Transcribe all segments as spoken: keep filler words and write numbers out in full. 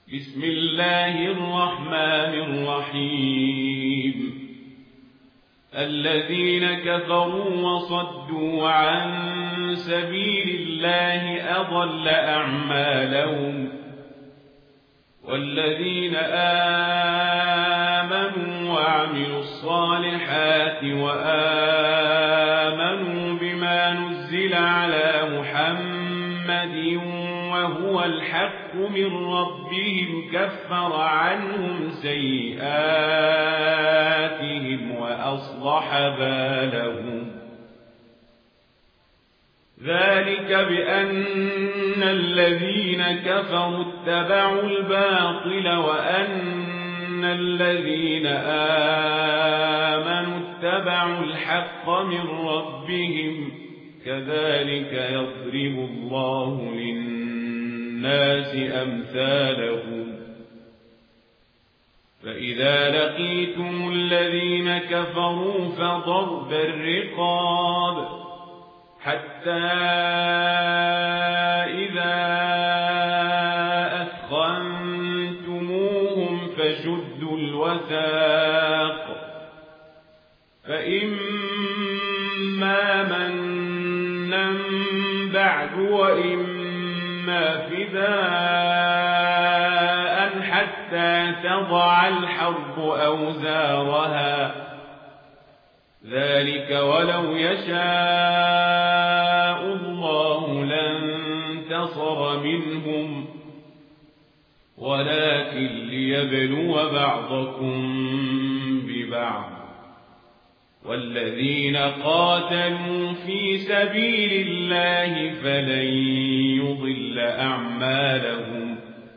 بسم الله الرحمن الرحيم الذين كفروا وصدوا عن سبيل الله أضل أعمالهم والذين آمنوا وعملوا الصالحات وآمنوا بما نزل على محمد وهو الحق من ربهم كفر عنهم سيئاتهم وأصلح بالهم ذلك بأن الذين كفروا اتبعوا الباطل وأن الذين آمنوا اتبعوا الحق من ربهم كذلك يضرب الله للناس أمثالهم فإذا لقيتم الذين كفروا فضرب الرقاب حتى إذا أثخنتموهم فشدوا الوثاق فإما منا بعد وإما فداء حتى تضع الحرب أوزارها ذلك ولو يشاء الله لانتصر منهم ولكن ليبلو بعضكم ببعض والذين قاتلوا في سبيل الله فلن يضل أعمالهم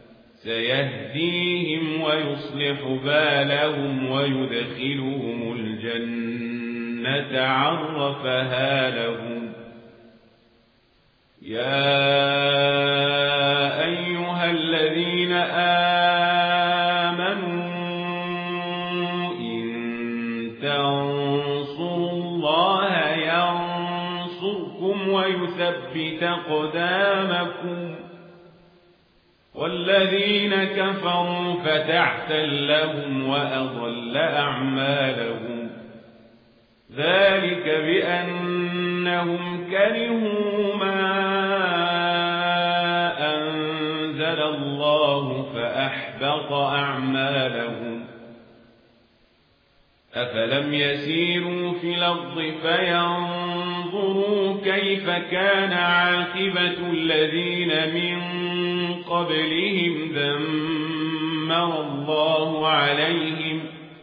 سيهديهم ويصلح بالهم ويدخلهم الجنة عرفها لهم يا أيها الذين آمنوا إن تنصروا الله ينصركم ويثبت أقدامكم والذين كفروا فتعتل لهم وأضل أعمالهم ذلك بأنهم كرهوا ما أنزل الله فأحبط أعمالهم أفلم يسيروا في الأرض فينظروا كيف كان عاقبة الذين من قبلهم دمر الله عليهم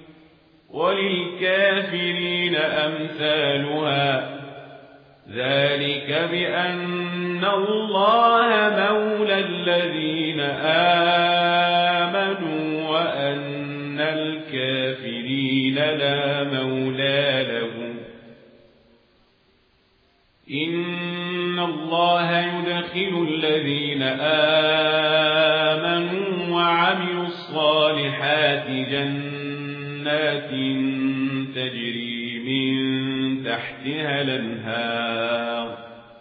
وللكافرين أمثالها ذلك بأن الله مولى الذين آمنوا وأن الكافرين لا مولى لهم إن الله يدخل الذين آمنوا وعملوا الصالحات جنات تجري من تحتها الأنهار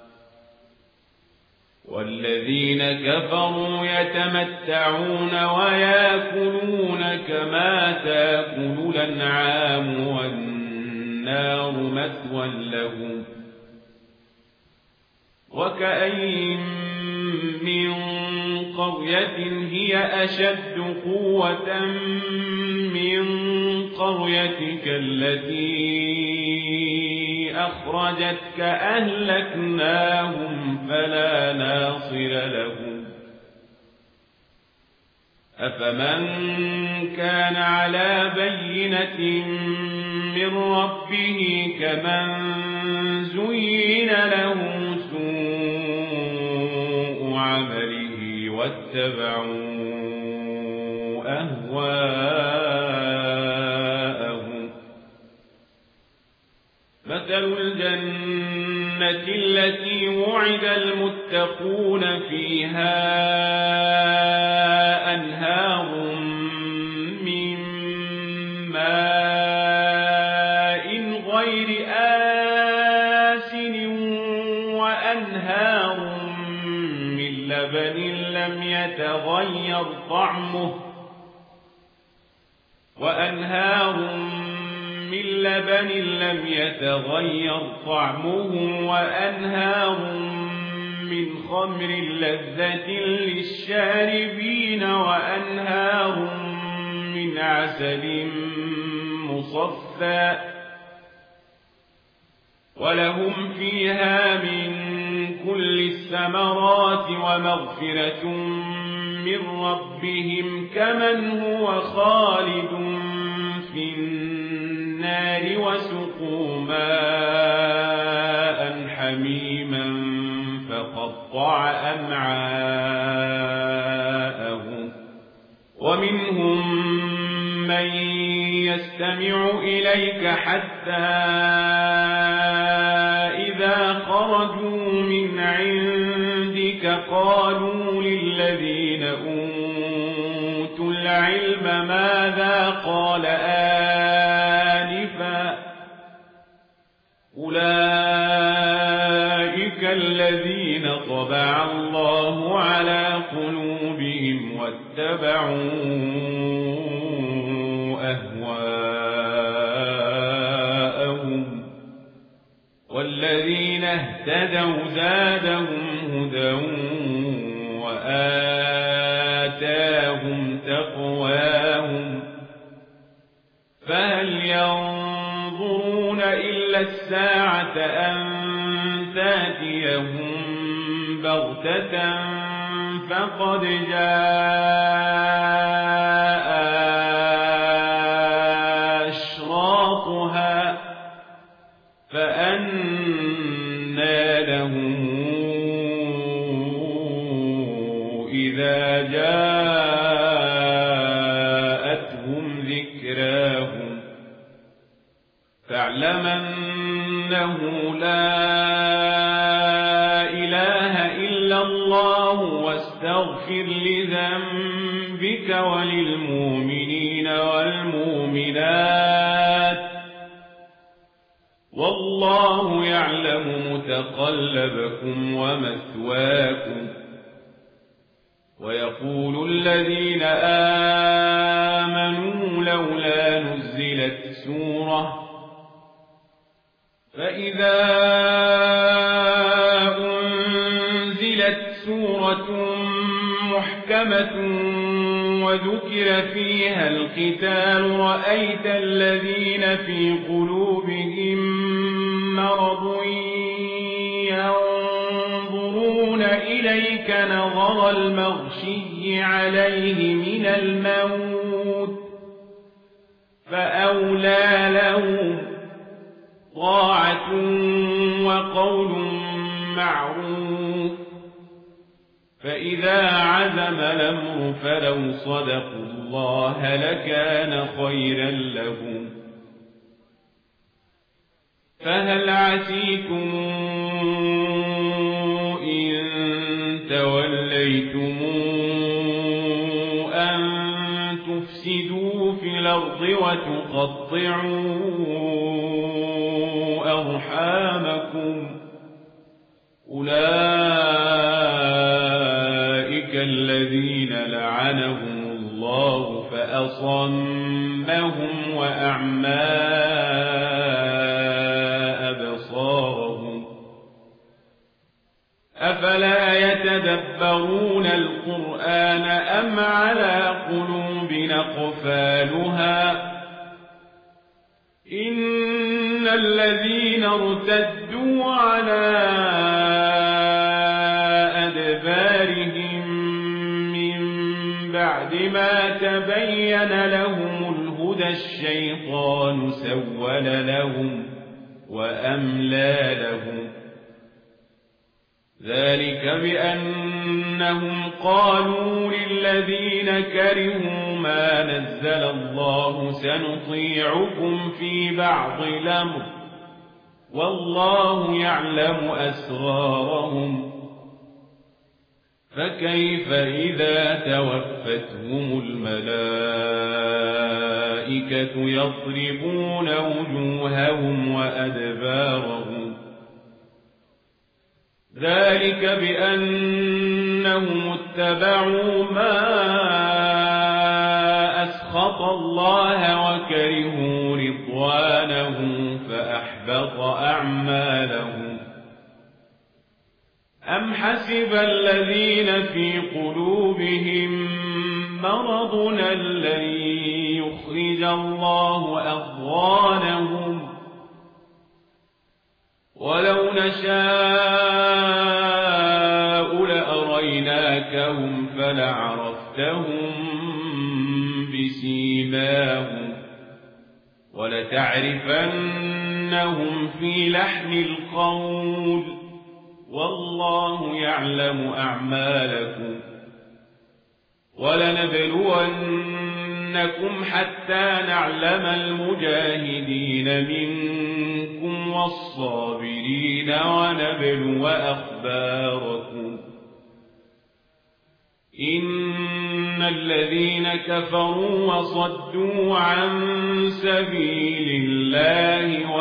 والذين كفروا يتمتعون ويأكلون كما تأكل الأنعام والنار مثوى لهم وكأين من قرية هي أشد قوة من قريتك التي أخرجتك أهلكناهم فلا ناصر لهم أفمن كان على بينة من ربه كمن زين له سوء عمله واتبعوا أهواءهم مثل الجنة التي وعد المتقون فيها أنهار من ماء غير آسن وأنهار من لبن لم يتغير طعمه وأنهار من لبن لم يتغير طعمه وأنهار من خمر لذة للشاربين وأنهار من عسل مصفى ولهم فيها من كل الثمرات ومغفرة من ربهم كمن هو خالد في النار وسقوا ماء حميما فقطع أمعاءهم ومنهم من يستمع إليك حتى إذا خرجوا من عندك قالوا للذين أوتوا العلم ماذا قال آنفا أولئك الذين طبع الله على قلوبهم واتبعوا أهواءهم والذين اهتدوا زادهم هدى وآتاهم تقواهم فهل ينظرون إلا الساعة أن تأتيهم بغتة فقد جاء أشراطها فأنى لهم إذا جاءتهم ذكراهم فاعلم أنه لا إله إلا الله واستغفر لذنبك وللمؤمنين والمؤمنات والله يعلم متقلبكم ومثواكم ويقول الذين آمنوا لولا نزلت سورة فإذا أنزلت سورة محكمة وذكر فيها القتال رأيت الذين في قلوبهم مرض ينظرون إليك نظر المغشي عليه من الموت فأولى لهم طاعة وقول معروف فإذا عزم الأمر فلو صدقوا الله لكان خيرا لهم فهل عسيتم إن توليتم أن تفسدوا في الأرض وتقطعوا أرحامكم أولئك الذين لعنهم الله فأصمهم وأعمى أبصارهم أفلا يتدبرون القرآن أم على قلوب أقفالها إن الذين ارتدوا على أدبارهم من بعد ما تبين لهم الهدى الشيطان سول لهم وأملى لهم ذلك بأنهم قالوا للذين كرهوا ما نزل الله سنطيعكم في بعض الأمر والله يعلم أسرارهم فكيف إذا توفتهم الملائكة يضربون وجوههم وأدبارهم ذلك بأنهم اتبعوا ما واتقوا الله وكرهوا رضوانه فأحبط أعمالهم أم حسب الذين في قلوبهم مرض لن يخرج الله أضغانهم ولو نشاء لأريناكهم فلعرفتهم بسيماهم ولتعرفنهم في لحن القول والله يعلم أعمالكم ولنبلونكم حتى نعلم المجاهدين منكم والصابرين ونبلو أخباركم إن الذين كفروا وصدوا عن سبيل الله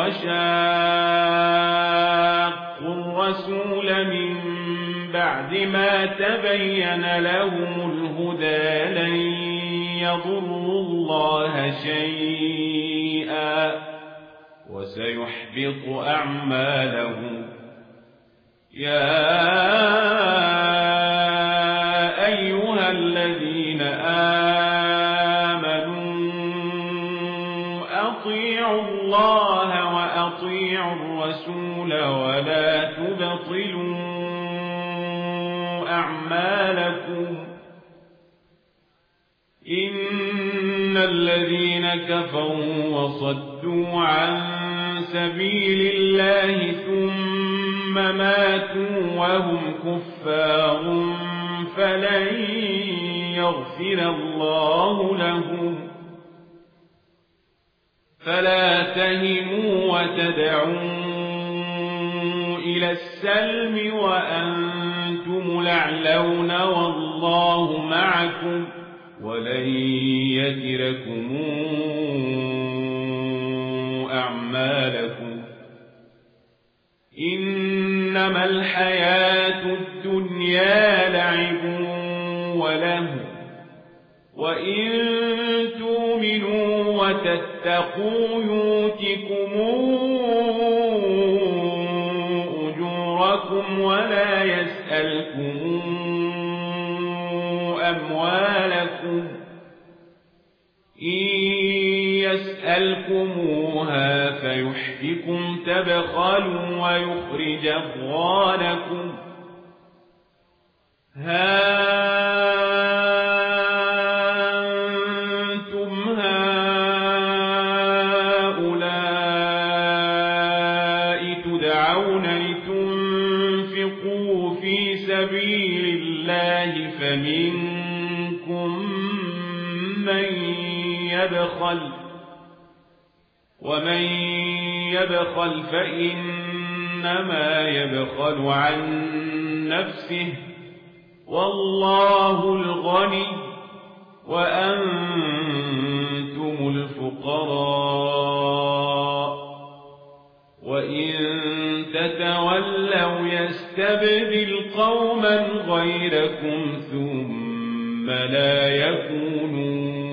وشاقوا الرسول من بعد ما تبين لهم الهدى لن يضروا الله شيئا وسيحبط أعمالهم يا أيها الذين آمنوا أطيعوا الله وأطيعوا الرسول ولا تبطلوا أعمالكم إن الذين كفروا وصدوا عن سبيل الله ثم ماتوا وهم كفار فلن يغفر الله لهم فلا تهنوا وتدعوا إلى السلم وأنتم الأعلون والله معكم ولن يتركم أعمالكم إنما الحياة الدنيا لعب وله وإن تؤمنوا وتتقوا يؤتكم أجوركم ولا يسألكم أموالكم إن يسألكموها فيحفكم تبخلوا ويخرج أضغانكم ها أنتم هؤلاء تدعون لتنفقوا في سبيل الله فمنكم من يبخل ومن يبخل فإنما يبخل عن نفسه والله الغني وأنتم الفقراء وإن تتولوا يستبدل قوما غيركم ثم لا يكونوا